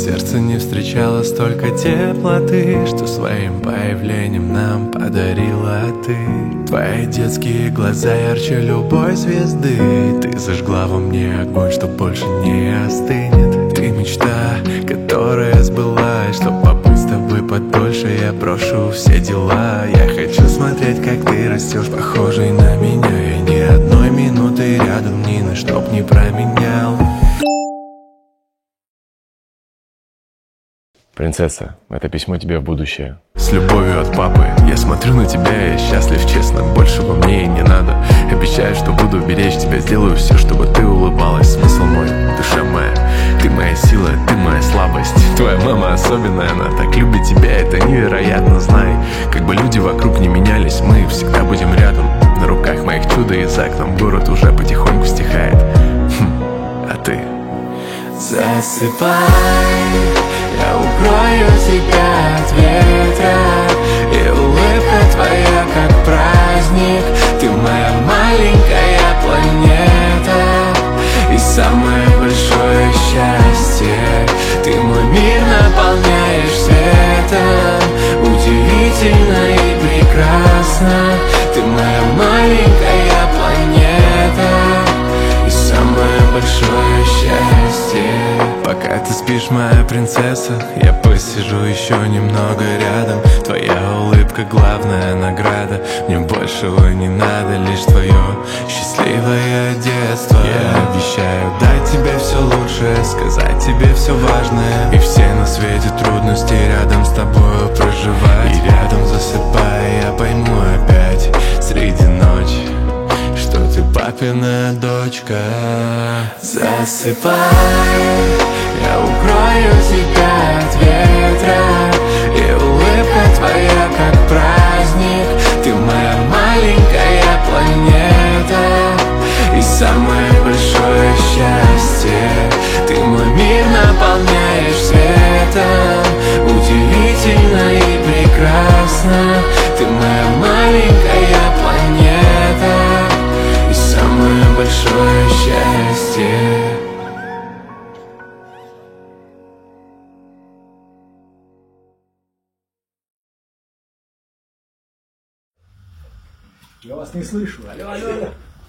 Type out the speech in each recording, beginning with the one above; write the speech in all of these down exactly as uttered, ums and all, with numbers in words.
Сердце не встречало столько теплоты, что своим появлением нам подарила ты. Твои детские глаза ярче любой звезды. Ты зажгла во мне огонь, что больше не остынет. Ты мечта, которая сбылась. Чтоб побыть с тобой подольше, я брошу все дела. Я хочу смотреть, как ты растешь, похожий на меня. И ни одной минуты рядом ни на что б не променял. Принцесса, это письмо тебе в будущее. С любовью от папы. Я смотрю на тебя и счастлив, честно. Большего мне и не надо. Обещаю, что буду беречь тебя. Сделаю все, чтобы ты улыбалась. Смысл мой, душа моя. Ты моя сила, ты моя слабость. Твоя мама особенная, она так любит тебя. Это невероятно, знай. Как бы люди вокруг не менялись, мы всегда будем рядом. На руках моих чудо и за окном город уже потихоньку стихает. Хм, а ты? Засыпай, я укрою тебя от ветра. И улыбка твоя как праздник. Ты моя маленькая планета. И самое большое счастье. Ты мой мир наполняешь светом. Удивительно и прекрасно. Ты моя маленькая планета. И самое большое счастье. Пока ты спишь, моя принцесса, я посижу еще немного рядом. Твоя улыбка главная награда. Мне большего не надо, лишь твое счастливое детство. Я обещаю дать тебе все лучшее, сказать тебе все важное. И все на свете трудности рядом с тобой проживать. И рядом засыпая, я пойму опять среди ночи, что ты папина дочка. Засыпай, я укрою тебя от ветра. И улыбка твоя как праздник. Ты моя маленькая планета. И самое большое счастье. Ты мой мир наполняешь светом. Удивительно и прекрасно. Ты моя маленькая планета. И самое большое счастье. Я вас не слышу. Алло, алло, алло.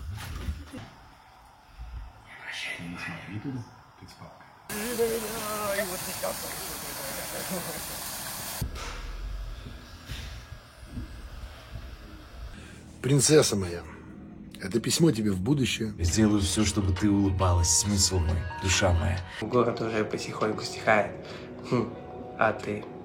Принцесса моя, это письмо тебе в будущее. Сделаю все, чтобы ты улыбалась. Смысл мой, душа моя. Город уже потихоньку стихает. Хм, а ты?